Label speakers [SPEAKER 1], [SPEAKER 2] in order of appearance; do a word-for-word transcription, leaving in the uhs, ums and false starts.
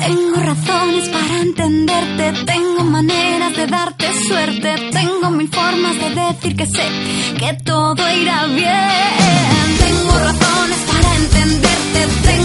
[SPEAKER 1] Tengo razones para entenderte, tengo maneras de darte suerte, tengo mil formas de decir que sé que todo irá bien. Tengo razones para entenderte, tengo